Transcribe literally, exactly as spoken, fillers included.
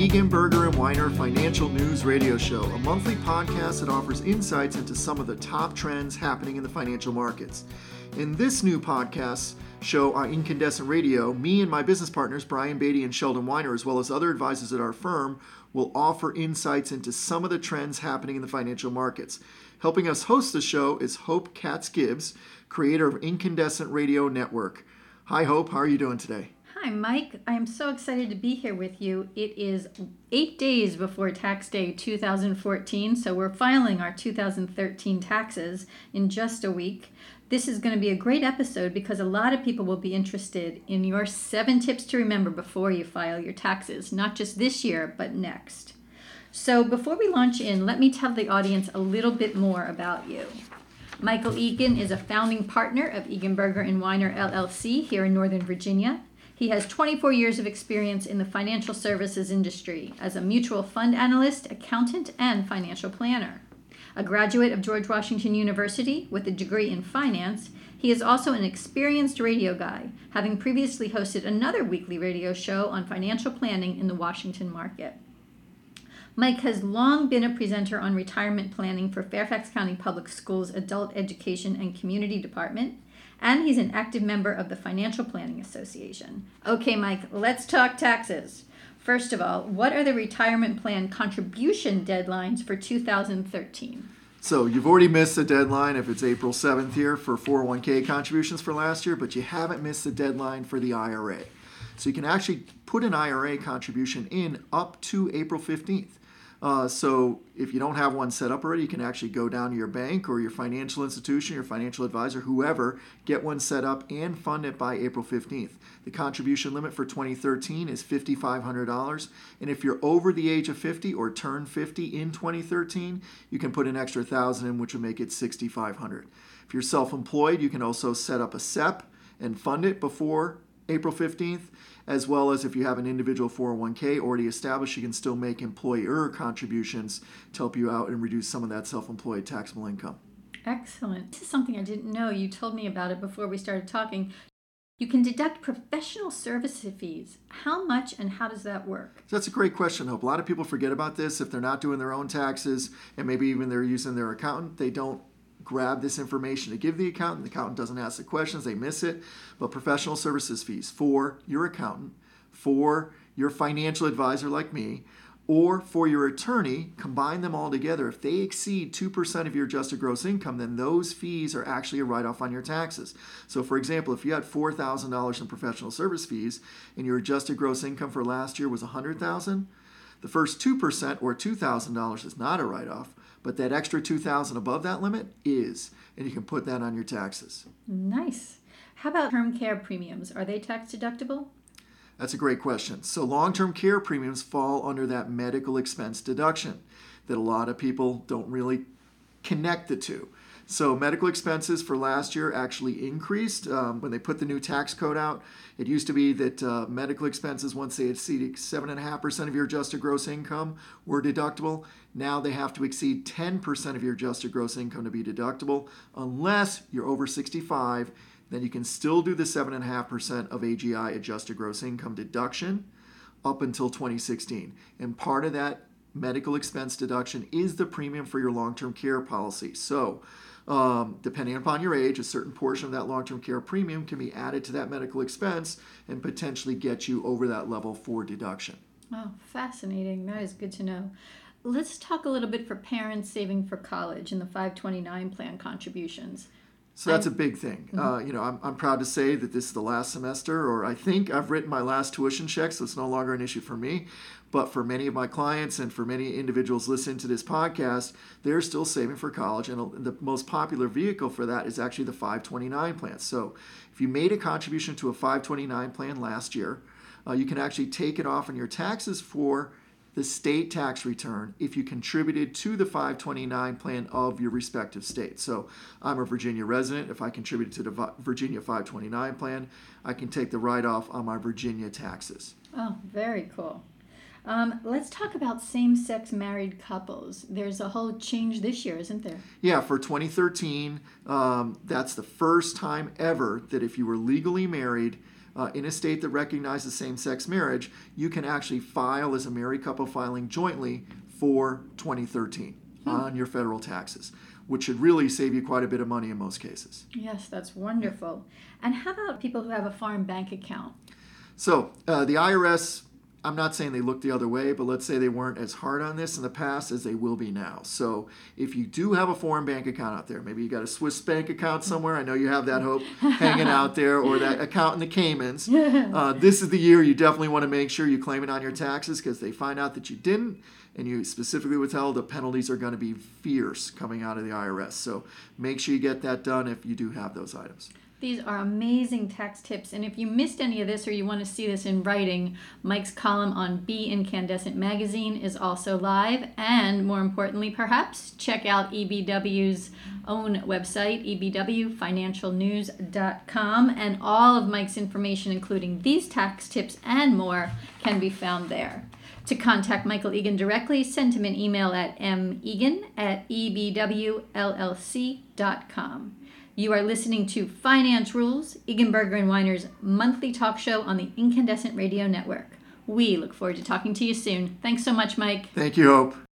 Egan Burger and Weiner Financial News Radio Show, a monthly podcast that offers insights into some of the top trends happening in the financial markets. In this new podcast show on Incandescent Radio, me and my business partners, Brian Beatty and Sheldon Weiner, as well as other advisors at our firm, will offer insights into some of the trends happening in the financial markets. Helping us host the show is Hope Katz-Gibbs, creator of Incandescent Radio Network. Hi, Hope. How are you doing today? Hi, Mike. I am so excited to be here with you. It is eight days before tax day two thousand fourteen, so we're filing our two thousand thirteen taxes in just a week. This is going to be a great episode because a lot of people will be interested in your seven tips to remember before you file your taxes, not just this year, but next. So before we launch in, let me tell the audience a little bit more about you. Michael Egan is a founding partner of Egan Burger and Weiner L L C here in Northern Virginia. He has twenty-four years of experience in the financial services industry as a mutual fund analyst, accountant, and financial planner. A graduate of George Washington University with a degree in finance, he is also an experienced radio guy, having previously hosted another weekly radio show on financial planning in the Washington market. Mike has long been a presenter on retirement planning for Fairfax County Public Schools Adult Education and Community Department, and he's an active member of the Financial Planning Association. Okay, Mike, let's talk taxes. First of all, what are the retirement plan contribution deadlines for two thousand thirteen? So you've already missed the deadline if it's April seventh here for four oh one k contributions for last year, but you haven't missed the deadline for the I R A. So you can actually put an I R A contribution in up to April fifteenth. Uh, so if you don't have one set up already, you can actually go down to your bank or your financial institution, your financial advisor, whoever, get one set up and fund it by April fifteenth. The contribution limit for twenty thirteen is five thousand five hundred dollars. And if you're over the age of fifty or turn fifty in twenty thirteen, you can put an extra one thousand dollars in, which would make it six thousand five hundred dollars. If you're self-employed, you can also set up a S E P and fund it before April fifteenth, as well as if you have an individual four oh one k already established, you can still make employer contributions to help you out and reduce some of that self-employed taxable income. Excellent. This is something I didn't know. You told me about it before we started talking. You can deduct professional service fees. How much and how does that work? So that's a great question, Hope. A lot of people forget about this. If they're not doing their own taxes and maybe even they're using their accountant, they don't grab this information to give the accountant. The accountant doesn't ask the questions, they miss it. But professional services fees for your accountant, for your financial advisor like me, or for your attorney, combine them all together. If they exceed two percent of your adjusted gross income, then those fees are actually a write-off on your taxes. So for example, if you had four thousand dollars in professional service fees and your adjusted gross income for last year was one hundred thousand dollars, the first two percent or two thousand dollars is not a write-off. But that extra two thousand dollars above that limit is, and you can put that on your taxes. Nice. How about term care premiums? Are they tax deductible? That's a great question. So long-term care premiums fall under that medical expense deduction that a lot of people don't really connect the two. So medical expenses for last year actually increased um, when they put the new tax code out. It used to be that uh, medical expenses, once they exceeded seven point five percent of your adjusted gross income, were deductible. Now they have to exceed ten percent of your adjusted gross income to be deductible. Unless you're over sixty-five, then you can still do the seven point five percent of A G I adjusted gross income deduction up until twenty sixteen. And part of that medical expense deduction is the premium for your long-term care policy. So Um, depending upon your age, a certain portion of that long-term care premium can be added to that medical expense and potentially get you over that level for deduction. Oh, fascinating. That is good to know. Let's talk a little bit for parents saving for college and the five twenty-nine plan contributions. So that's a big thing. Mm-hmm. Uh, you know, I'm, I'm proud to say that this is the last semester, or I think I've written my last tuition check, so it's no longer an issue for me. But for many of my clients and for many individuals listening to this podcast, they're still saving for college. And the most popular vehicle for that is actually the five twenty-nine plan. So if you made a contribution to a five twenty-nine plan last year, uh, you can actually take it off on your taxes for the state tax return if you contributed to the five twenty-nine plan of your respective state. So I'm a Virginia resident. If I contributed to the Virginia five twenty-nine plan, I can take the write-off on my Virginia taxes. Oh, very cool. Um, let's talk about same-sex married couples. There's a whole change this year, isn't there? Yeah, for twenty thirteen, um, that's the first time ever that if you were legally married uh, in a state that recognizes same-sex marriage, you can actually file as a married couple filing jointly for twenty thirteen hmm. on your federal taxes, which should really save you quite a bit of money in most cases. Yes, that's wonderful. And how about people who have a foreign bank account? So uh, the I R S, I'm not saying they look the other way, but let's say they weren't as hard on this in the past as they will be now. So if you do have a foreign bank account out there, maybe you got a Swiss bank account somewhere, I know you have that hope hanging out there, or that account in the Caymans, uh, this is the year you definitely want to make sure you claim it on your taxes, because they find out that you didn't, and you specifically withheld, the penalties are going to be fierce coming out of the I R S. So make sure you get that done if you do have those items. These are amazing tax tips, and if you missed any of this or you want to see this in writing, Mike's column on Be Incandescent magazine is also live, and more importantly perhaps, check out E B W's own website, e b w financial news dot com, and all of Mike's information, including these tax tips and more, can be found there. To contact Michael Egan directly, send him an email at megan at e b w l l c dot com. You are listening to Finance Rules, Eganberger and Weiner's monthly talk show on the Incandescent Radio Network. We look forward to talking to you soon. Thanks so much, Mike. Thank you, Hope.